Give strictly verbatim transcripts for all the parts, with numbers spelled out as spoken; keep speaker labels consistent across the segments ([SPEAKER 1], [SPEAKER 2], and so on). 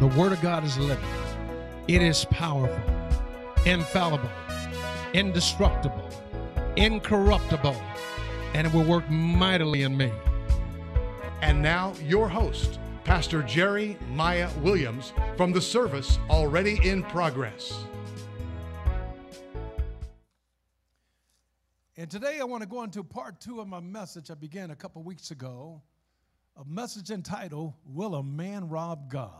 [SPEAKER 1] The Word of God is living. It is powerful, infallible, indestructible, incorruptible, and it will work mightily in me.
[SPEAKER 2] And now, your host, Pastor Jerry Maya Williams, from the service already in progress.
[SPEAKER 3] And today I want to go into part two of my message I began a couple weeks ago, a message entitled, Will a Man Rob God?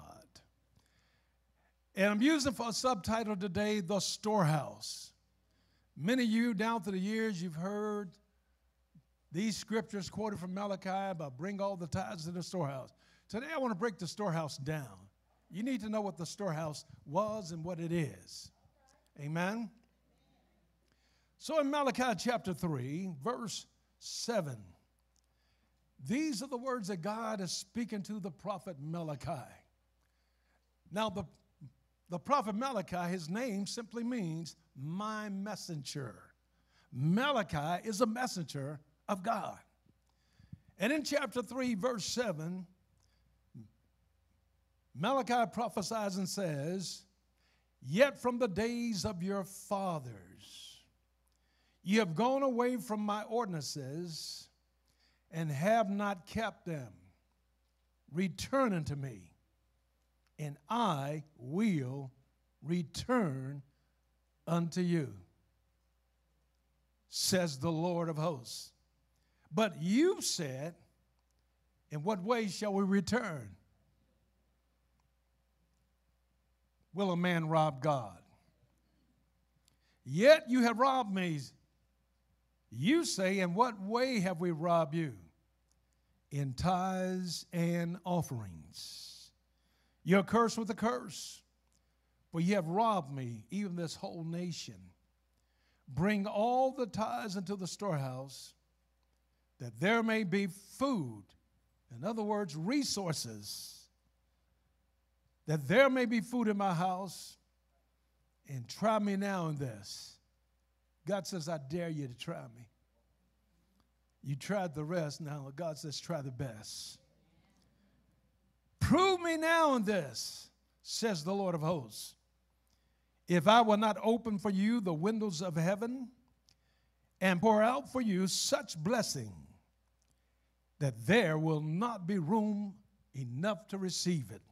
[SPEAKER 3] And I'm using for a subtitle today, The Storehouse. Many of you down through the years, you've heard these scriptures quoted from Malachi about bring all the tithes to the storehouse. Today I want to break the storehouse down. You need to know what the storehouse was and what it is. Amen? So in Malachi chapter three, verse seven, these are the words that God is speaking to the prophet Malachi. Now the, the prophet Malachi, his name simply means my messenger. Malachi is a messenger of God. And in chapter three, verse seven, Malachi prophesies and says, yet from the days of your fathers, you have gone away from my ordinances and have not kept them. Return unto me, and I will return unto you, says the Lord of hosts. But you said, in what way shall we return? Will a man rob God? Yet you have robbed me. You say, in what way have we robbed you? In tithes and offerings. You're cursed with a curse, for you have robbed me, even this whole nation. Bring all the tithes into the storehouse, that there may be food, in other words, resources, that there may be food in my house, and try me now in this. God says, I dare you to try me. You tried the rest, now God says, try the best. Prove me now in this, says the Lord of hosts. If I will not open for you the windows of heaven and pour out for you such blessing that there will not be room enough to receive it.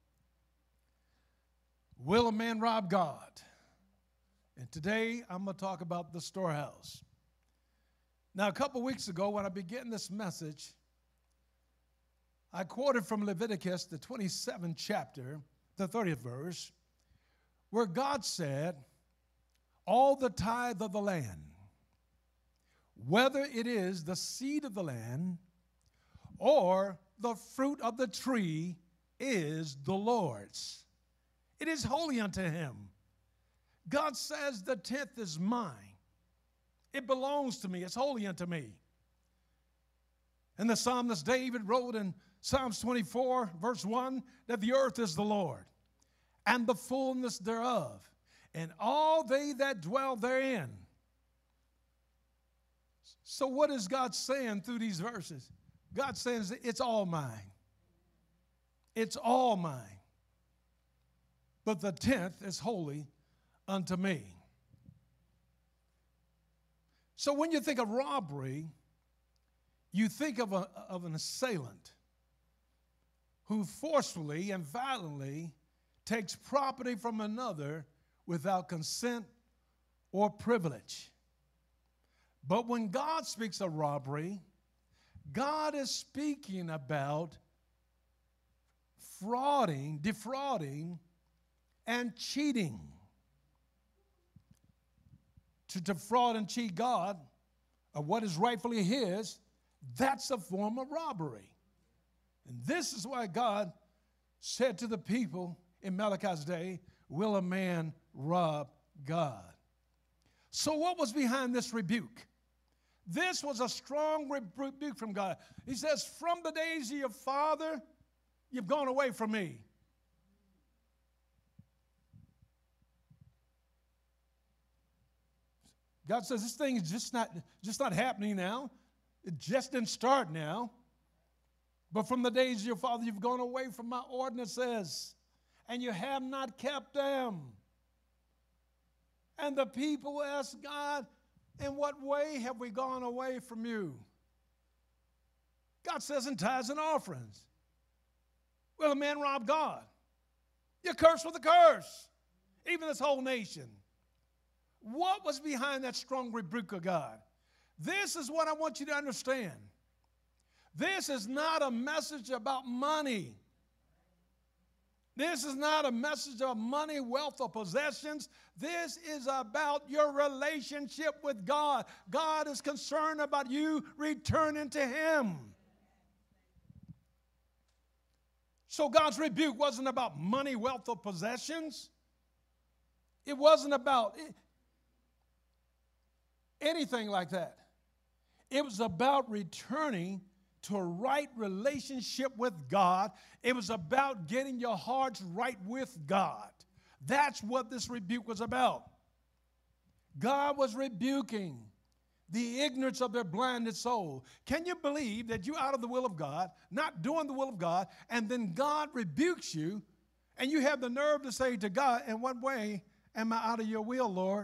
[SPEAKER 3] Will a man rob God? And today, I'm going to talk about the storehouse. Now, a couple weeks ago, when I began this message, I quoted from Leviticus, the twenty-seventh chapter, the thirtieth verse, where God said, all the tithe of the land, whether it is the seed of the land or the fruit of the tree, is the Lord's. It is holy unto him. God says the tenth is mine. It belongs to me. It's holy unto me. And the psalmist David wrote in Psalms twenty-four, verse one, that the earth is the Lord, and the fullness thereof, and all they that dwell therein. So what is God saying through these verses? God says it's all mine. It's all mine. But the tenth is holy unto me. So when you think of robbery, you think of, a, of an assailant who forcefully and violently takes property from another without consent or privilege. But when God speaks of robbery, God is speaking about frauding, defrauding, and cheating. To defraud and cheat God of what is rightfully his, that's a form of robbery. And this is why God said to the people in Malachi's day, will a man rob God? So what was behind this rebuke? This was a strong rebuke from God. He says, from the days of your father, you've gone away from me. God says this thing is just not, just not happening now. It just didn't start now. But from the days of your father, you've gone away from my ordinances and you have not kept them. And the people asked God, in what way have we gone away from you? God says in tithes and offerings. Well, a man robbed God. You're cursed with a curse, even this whole nation. What was behind that strong rebuke of God? This is what I want you to understand. This is not a message about money. This is not a message of money, wealth, or possessions. This is about your relationship with God. God is concerned about you returning to Him. So God's rebuke wasn't about money, wealth, or possessions. It wasn't about anything like that. It was about returning to a right relationship with God. It was about getting your hearts right with God. That's what this rebuke was about. God was rebuking the ignorance of their blinded soul. Can you believe that you're out of the will of God, not doing the will of God, and then God rebukes you, and you have the nerve to say to God, in what way am I out of your will, Lord?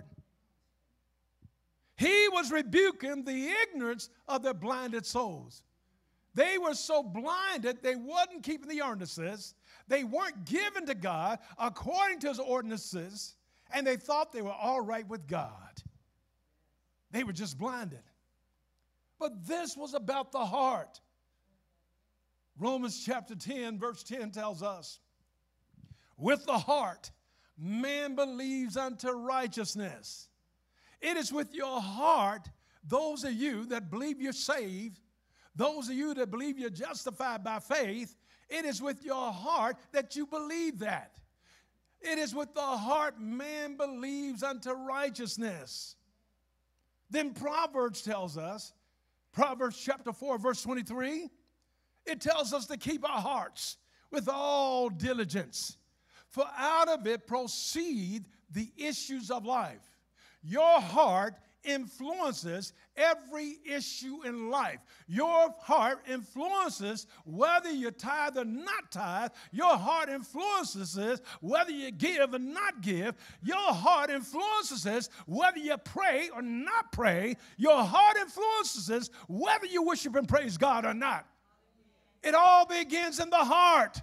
[SPEAKER 3] He was rebuking the ignorance of their blinded souls. They were so blinded, they wasn't keeping the ordinances. They weren't given to God according to His ordinances, and they thought they were all right with God. They were just blinded. But this was about the heart. Romans chapter ten, verse ten tells us, with the heart, man believes unto righteousness. It is with your heart, those of you that believe you're saved, those of you that believe you're justified by faith, it is with your heart that you believe that. It is with the heart man believes unto righteousness. Then Proverbs tells us, Proverbs chapter four, verse twenty-three, it tells us to keep our hearts with all diligence, for out of it proceed the issues of life. Your heart influences every issue in life. Your heart influences whether you tithe or not tithe. Your heart influences whether you give or not give. Your heart influences whether you pray or not pray. Your heart influences whether you worship and praise God or not. It all begins in the heart.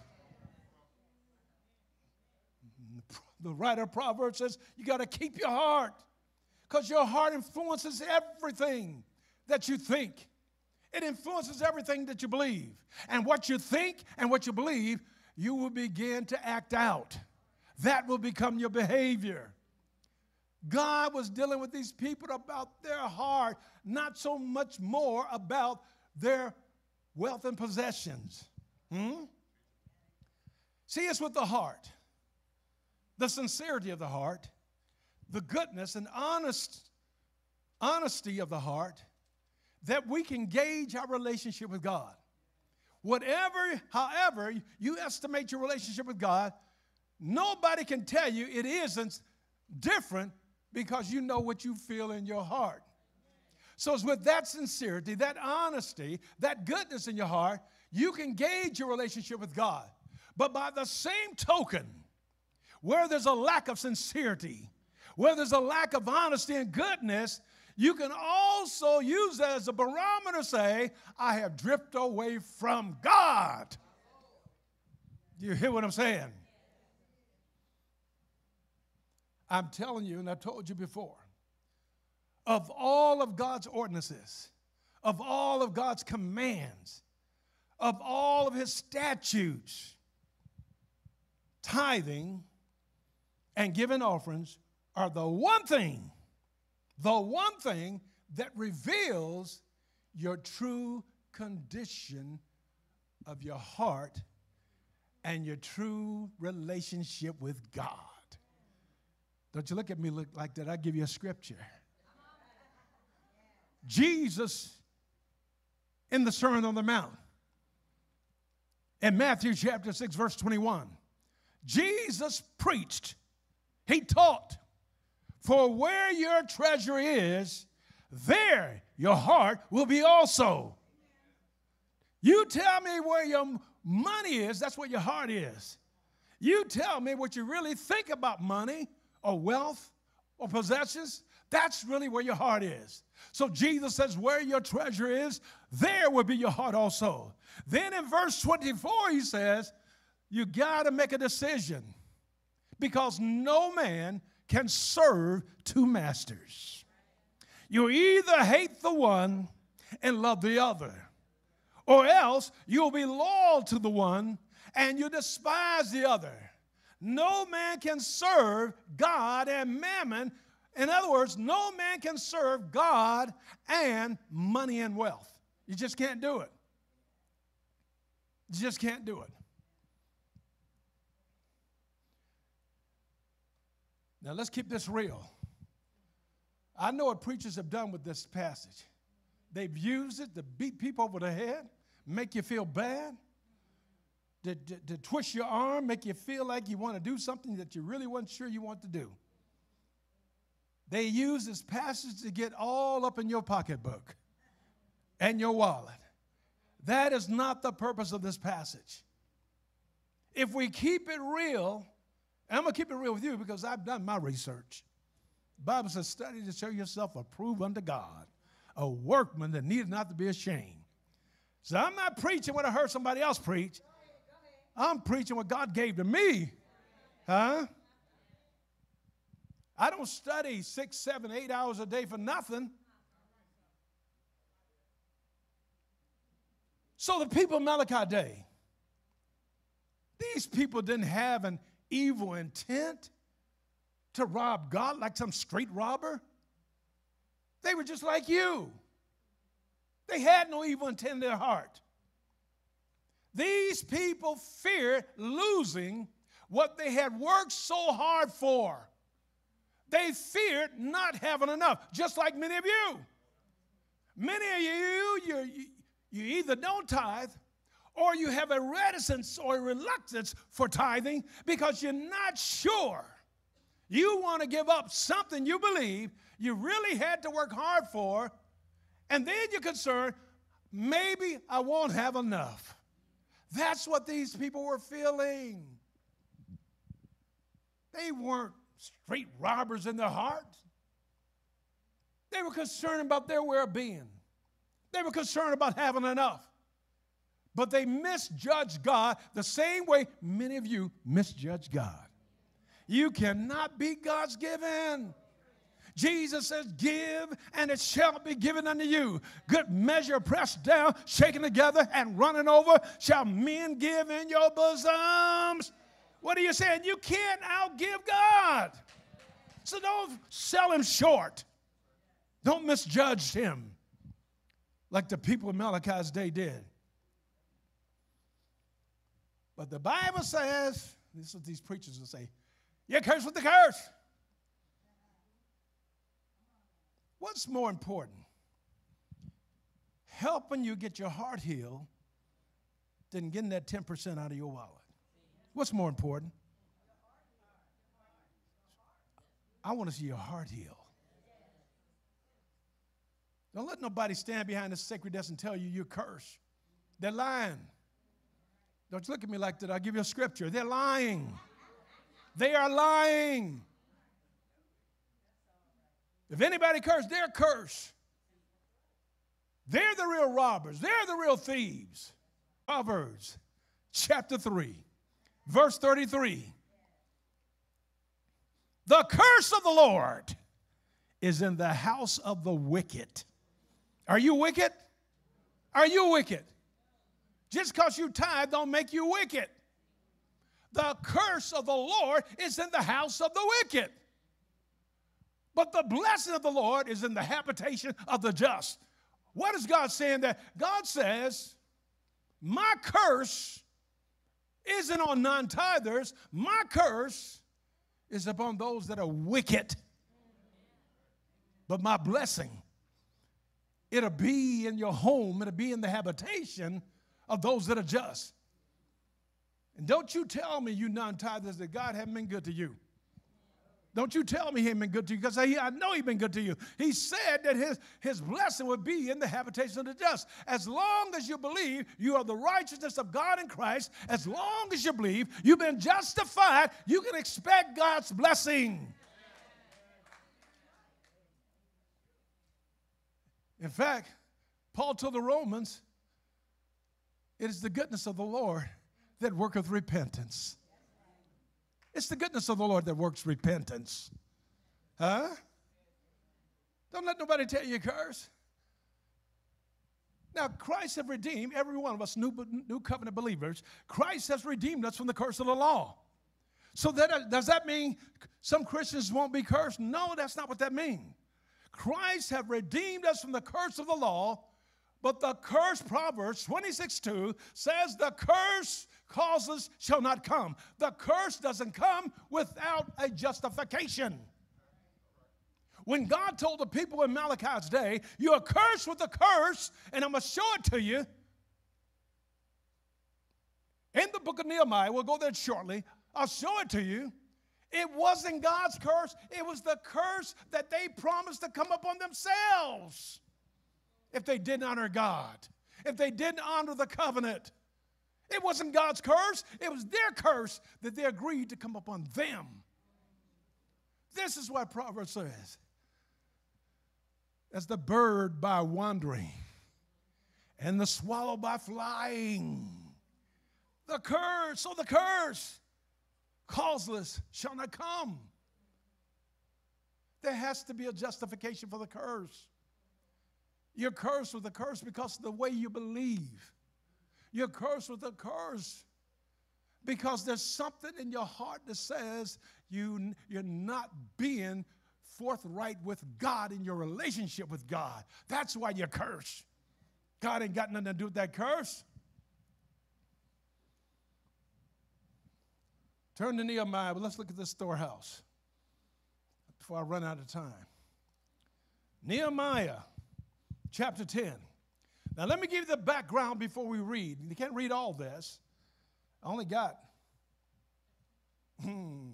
[SPEAKER 3] The writer of Proverbs says you got to keep your heart, because your heart influences everything that you think. It influences everything that you believe. And what you think and what you believe, you will begin to act out. That will become your behavior. God was dealing with these people about their heart, not so much more about their wealth and possessions. Hmm? See, it's with the heart, the sincerity of the heart, the goodness and honest, honesty of the heart, that we can gauge our relationship with God. Whatever, however you estimate your relationship with God, nobody can tell you it isn't different, because you know what you feel in your heart. So it's with that sincerity, that honesty, that goodness in your heart, you can gauge your relationship with God. But by the same token, where there's a lack of sincerity, where there's a lack of honesty and goodness, you can also use that as a barometer to say, I have drifted away from God. Do you hear what I'm saying? I'm telling you, and I told you before, of all of God's ordinances, of all of God's commands, of all of His statutes, tithing and giving offerings are the one thing, the one thing that reveals your true condition of your heart and your true relationship with God. Don't you look at me look like that. I give you a scripture. Jesus, in the Sermon on the Mount, in Matthew chapter six, verse twenty-one, Jesus preached, He taught, for where your treasure is, there your heart will be also. You tell me where your money is, that's where your heart is. You tell me what you really think about money or wealth or possessions. That's really where your heart is. So Jesus says, where your treasure is, there will be your heart also. Then in verse twenty-four, he says, you got to make a decision, because no man can serve two masters. You either hate the one and love the other, or else you'll be loyal to the one and you despise the other. No man can serve God and mammon. In other words, no man can serve God and money and wealth. You just can't do it. You just can't do it. Now let's keep this real. I know what preachers have done with this passage. They've used it to beat people over the head, make you feel bad, to, to, to twist your arm, make you feel like you want to do something that you really weren't sure you want to do. They use this passage to get all up in your pocketbook and your wallet. That is not the purpose of this passage. If we keep it real, and I'm going to keep it real with you because I've done my research. The Bible says, study to show yourself approved unto God, a workman that needeth not to be ashamed. So I'm not preaching what I heard somebody else preach. I'm preaching what God gave to me. Huh? I don't study six, seven, eight hours a day for nothing. So the people of Malachi Day, these people didn't have an evil intent to rob God like some street robber. They were just like you. They had no evil intent in their heart. These people feared losing what they had worked so hard for. They feared not having enough, just like many of you. Many of you, you, you either don't tithe or you have a reticence or a reluctance for tithing because you're not sure. You want to give up something you believe you really had to work hard for, and then you're concerned, maybe I won't have enough. That's what these people were feeling. They weren't street robbers in their hearts. They were concerned about their well-being. They were concerned about having enough. But they misjudged God the same way many of you misjudge God. You cannot be God's given. Jesus says, give, and it shall be given unto you. Good measure, pressed down, shaken together, and running over, shall men give in your bosoms. What are you saying? You can't outgive God. So don't sell him short. Don't misjudge him like the people of Malachi's day did. But the Bible says, this is what these preachers will say, you're cursed with the curse. What's more important? Helping you get your heart healed than getting that ten percent out of your wallet. What's more important? I want to see your heart healed. Don't let nobody stand behind the sacred desk and tell you you're cursed. They're lying. Don't you look at me like that. I'll give you a scripture. They're lying. They are lying. If anybody cursed, they're cursed. They're the real robbers. They're the real thieves. Proverbs chapter three, verse thirty-three. The curse of the Lord is in the house of the wicked. Are you wicked? Are you wicked? Just because you tithe don't make you wicked. The curse of the Lord is in the house of the wicked. But the blessing of the Lord is in the habitation of the just. What is God saying there? God says, my curse isn't on non-tithers. My curse is upon those that are wicked. But my blessing, it'll be in your home. It'll be in the habitation of those that are just. And don't you tell me, you non-tithers, that God hasn't been good to you. Don't you tell me he ain't been good to you, because I, I know he's been good to you. He said that his, his blessing would be in the habitation of the just. As long as you believe you are the righteousness of God in Christ, as long as you believe you've been justified, you can expect God's blessing. In fact, Paul told the Romans, it is the goodness of the Lord that worketh repentance. It's the goodness of the Lord that works repentance. Huh? Don't let nobody tell you curse. Now, Christ has redeemed every one of us, new, new covenant believers. Christ has redeemed us from the curse of the law. So that, does that mean some Christians won't be cursed? No, that's not what that means. Christ has redeemed us from the curse of the law, but the curse, Proverbs twenty-six two, says the curse causes shall not come. The curse doesn't come without a justification. When God told the people in Malachi's day, you're cursed with a curse, and I'm going to show it to you. In the book of Nehemiah, we'll go there shortly, I'll show it to you. It wasn't God's curse. It was the curse that they promised to come upon themselves if they didn't honor God, if they didn't honor the covenant. It wasn't God's curse. It was their curse that they agreed to come upon them. This is what Proverbs says. As the bird by wandering and the swallow by flying. The curse, so the curse, causeless, shall not come. There has to be a justification for the curse. You're cursed with a curse because of the way you believe. You're cursed with a curse because there's something in your heart that says you, you're not being forthright with God in your relationship with God. That's why you're cursed. God ain't got nothing to do with that curse. Turn to Nehemiah, but let's look at this storehouse before I run out of time. Nehemiah chapter ten. Now, let me give you the background before we read. You can't read all this. I only got, hmm.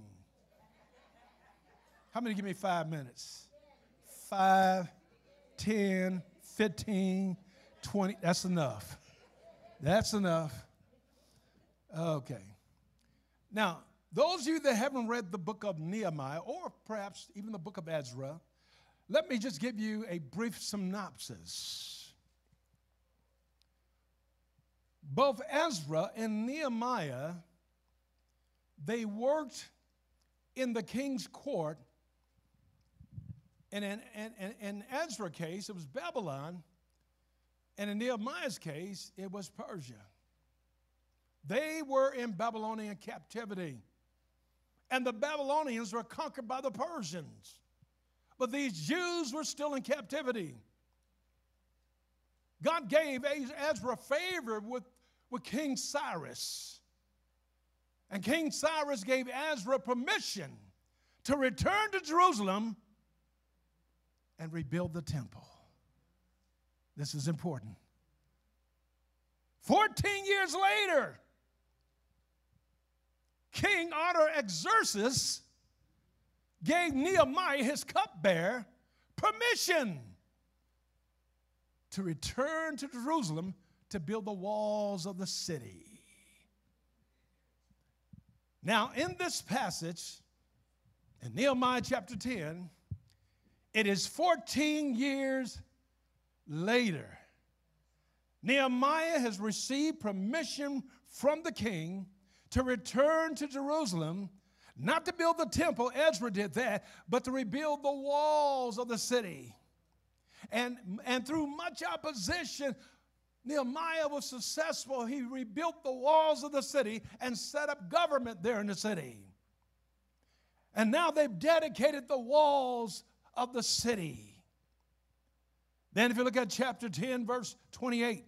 [SPEAKER 3] How many give me five minutes? Five, ten, fifteen, twenty. That's enough. That's enough. Okay. Now, those of you that haven't read the book of Nehemiah, or perhaps even the book of Ezra, let me just give you a brief synopsis. Both Ezra and Nehemiah, they worked in the king's court. And in, in, in, in Ezra's case, it was Babylon. And in Nehemiah's case, it was Persia. They were in Babylonian captivity. And the Babylonians were conquered by the Persians. But these Jews were still in captivity. God gave Ezra favor with, with King Cyrus. And King Cyrus gave Ezra permission to return to Jerusalem and rebuild the temple. This is important. Fourteen years later, King Artaxerxes gave Nehemiah, his cupbearer, permission to return to Jerusalem to build the walls of the city. Now, in this passage, in Nehemiah chapter ten, it is fourteen years later. Nehemiah has received permission from the king to return to Jerusalem, not to build the temple, Ezra did that, but to rebuild the walls of the city. And, and through much opposition, Nehemiah was successful. He rebuilt the walls of the city and set up government there in the city. And now they've dedicated the walls of the city. Then if you look at chapter ten, verse twenty-eight.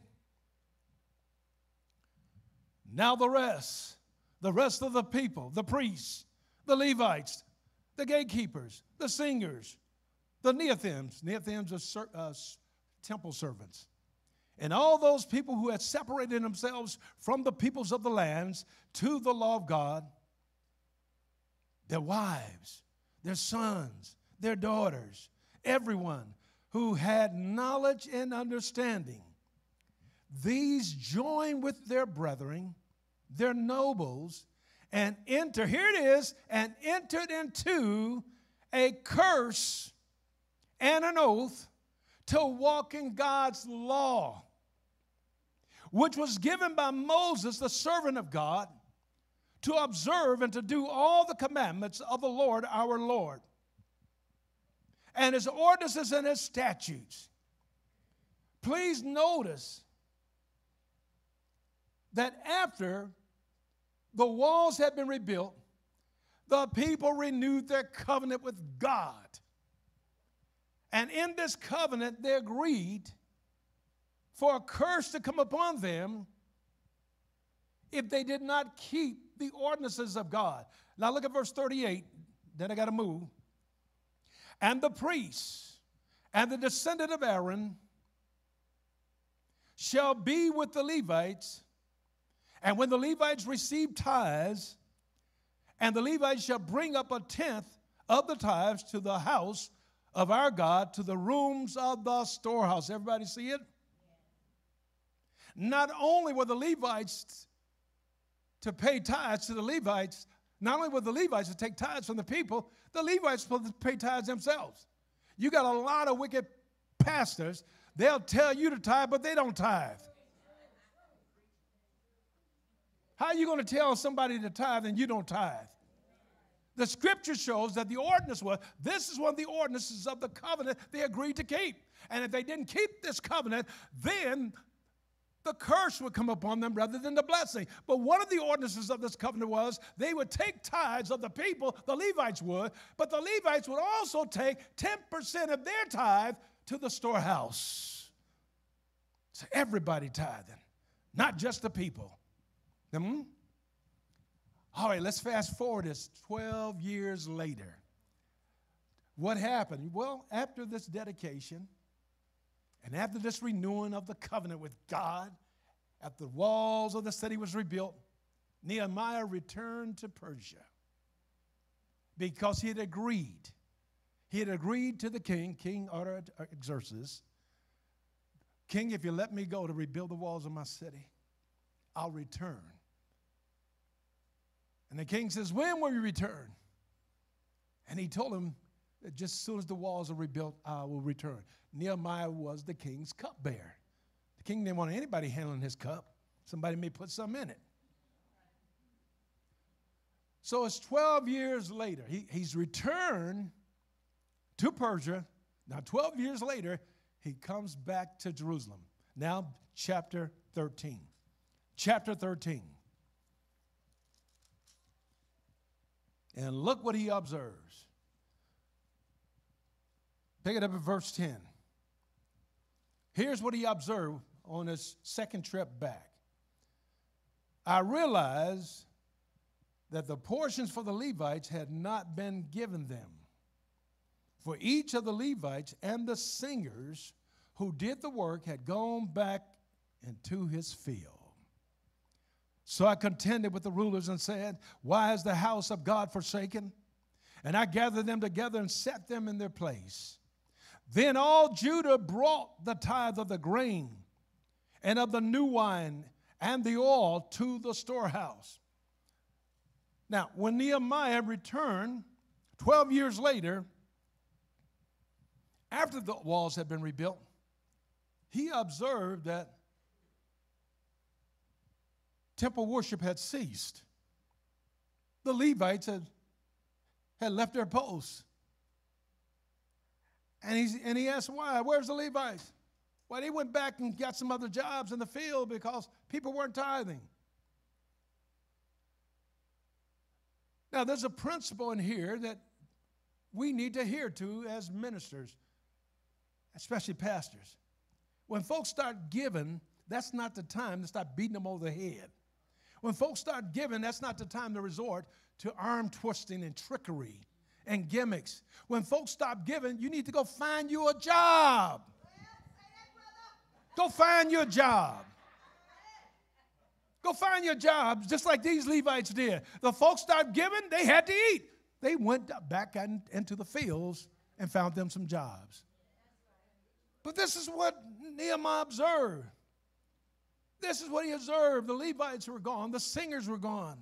[SPEAKER 3] Now the rest, the rest of the people, the priests, the Levites, the gatekeepers, the singers, the Nethims, Nethims are ser- uh, temple servants, and all those people who had separated themselves from the peoples of the lands to the law of God, their wives, their sons, their daughters, everyone who had knowledge and understanding. These joined with their brethren, their nobles, and enter, here it is, and entered into a curse and an oath to walk in God's law, which was given by Moses, the servant of God, to observe and to do all the commandments of the Lord our Lord, and his ordinances and his statutes. Please notice that after the walls had been rebuilt, the people renewed their covenant with God. And in this covenant, they agreed for a curse to come upon them if they did not keep the ordinances of God. Now look at verse thirty-eight. Then I got to move. And the priests and the descendant of Aaron shall be with the Levites. And when the Levites receive tithes, and the Levites shall bring up a tenth of the tithes to the house of our God, to the rooms of the storehouse. Everybody see it? Not only were the Levites to pay tithes to the Levites, not only were the Levites to take tithes from the people, the Levites were supposed to pay tithes themselves. You got a lot of wicked pastors. They'll tell you to tithe, but they don't tithe. How are you going to tell somebody to tithe and you don't tithe? The scripture shows that the ordinance was, this is one of the ordinances of the covenant they agreed to keep. And if they didn't keep this covenant, then the curse would come upon them rather than the blessing. But one of the ordinances of this covenant was they would take tithes of the people, the Levites would, but the Levites would also take ten percent of their tithe to the storehouse. So everybody tithing, not just the people. Hmm? All right, let's fast forward this twelve years later. What happened? Well, after this dedication and after this renewing of the covenant with God, after the walls of the city was rebuilt, Nehemiah returned to Persia because he had agreed. He had agreed to the king, King Artaxerxes, King, if you let me go to rebuild the walls of my city, I'll return. And the king says, when will you return? And he told him that just as soon as the walls are rebuilt, I will return. Nehemiah was the king's cupbearer. The king didn't want anybody handling his cup. Somebody may put some in it. So it's twelve years later. He, he's returned to Persia. Now, twelve years later, he comes back to Jerusalem. Now, chapter thirteen. Chapter thirteen. And look what he observes. Pick it up at verse ten. Here's what he observed on his second trip back. I realized that the portions for the Levites had not been given them. For each of the Levites and the singers who did the work had gone back into his field. So I contended with the rulers and said, why is the house of God forsaken? And I gathered them together and set them in their place. Then all Judah brought the tithe of the grain and of the new wine and the oil to the storehouse. Now, when Nehemiah returned twelve years later, after the walls had been rebuilt, he observed that temple worship had ceased. The Levites had, had left their posts. And, he's, and he asked why. Where's the Levites? Well, they went back and got some other jobs in the field because people weren't tithing. Now, there's a principle in here that we need to adhere to as ministers, especially pastors. When folks start giving, that's not the time to start beating them over the head. When folks start giving, that's not the time to resort to arm twisting and trickery and gimmicks. When folks stop giving, you need to go find you a job. Go find you a job. Go find your job, just like these Levites did. The folks start giving, they had to eat. They went back in, into the fields and found them some jobs. But this is what Nehemiah observed. This is what he observed. The Levites were gone. The singers were gone.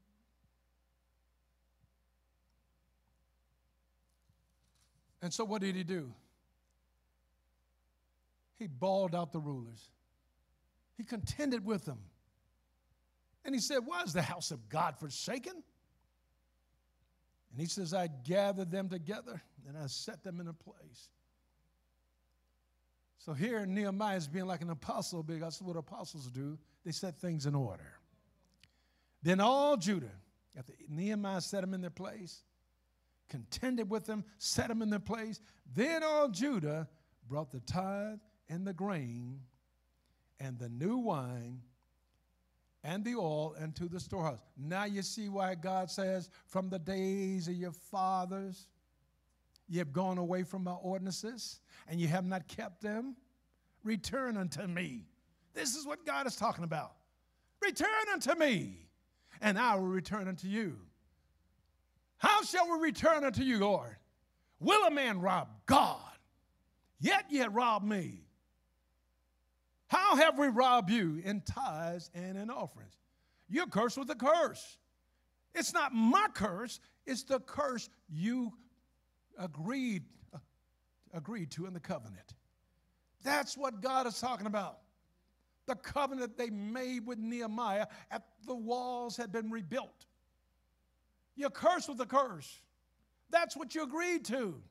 [SPEAKER 3] And so what did he do? He bawled out the rulers. He contended with them. And he said, why is the house of God forsaken? And he says, I gathered them together and I set them in a place. So here Nehemiah is being like an apostle, because that's what apostles do. They set things in order. Then all Judah, after Nehemiah set them in their place, contended with them, set them in their place, then all Judah brought the tithe and the grain and the new wine and the oil into the storehouse. Now you see why God says, from the days of your fathers, you have gone away from my ordinances, and you have not kept them. Return unto me. This is what God is talking about. Return unto me, and I will return unto you. How shall we return unto you, Lord? Will a man rob God? Yet ye rob me. How have we robbed you? In tithes and in offerings. You're cursed with a curse. It's not my curse. It's the curse you agreed, uh, agreed to in the covenant. That's what God is talking about. The covenant they made with Nehemiah after the walls had been rebuilt. You're cursed with a curse. That's what you agreed to.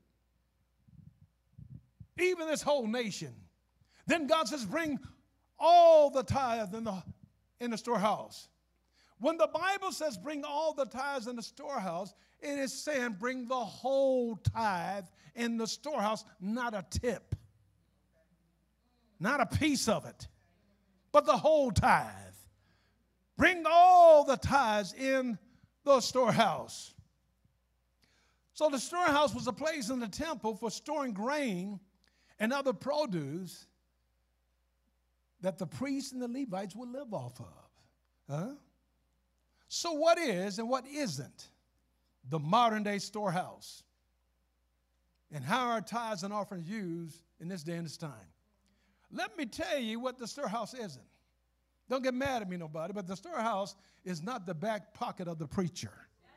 [SPEAKER 3] Even this whole nation. Then God says, bring all the tithe in the, in the storehouse. When the Bible says bring all the tithes in the storehouse, it is saying bring the whole tithe in the storehouse, not a tip, not a piece of it, but the whole tithe. Bring all the tithes in the storehouse. So the storehouse was a place in the temple for storing grain and other produce that the priests and the Levites would live off of. Huh? So what is and what isn't the modern day storehouse? And how are tithes and offerings used in this day and this time? Let me tell you what the storehouse isn't. Don't get mad at me, nobody, but the storehouse is not the back pocket of the preacher.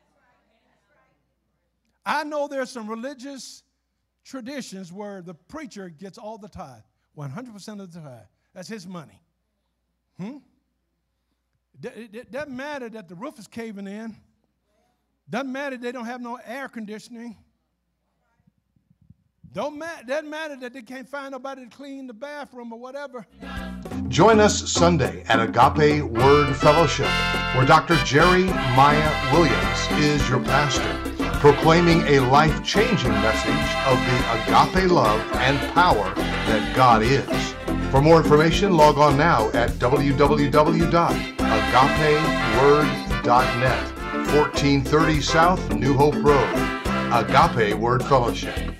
[SPEAKER 3] I know there's some religious traditions where the preacher gets all the tithe, one hundred percent of the tithe. That's his money. Hmm? It doesn't matter that the roof is caving in. Doesn't matter they don't have no air conditioning. Don't matter, doesn't matter that they can't find nobody to clean the bathroom or whatever.
[SPEAKER 2] Join us Sunday at Agape Word Fellowship, where Doctor Jerry Maya Williams is your pastor, proclaiming a life-changing message of the agape love and power that God is. For more information, log on now at w w w dot agape word dot net, fourteen thirty South New Hope Road. Agape Word Fellowship.